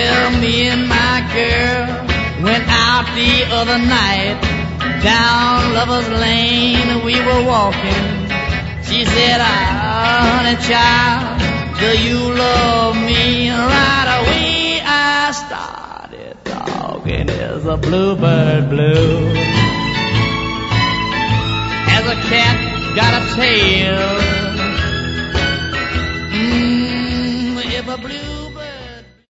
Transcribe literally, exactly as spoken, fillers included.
Well, me and my girl went out the other night. Down Lover's Lane we were walking. She said, ah, honey child, do you love me? Right away I started talking as a bluebird blue. As a cat got a tail. Mmm, if a blue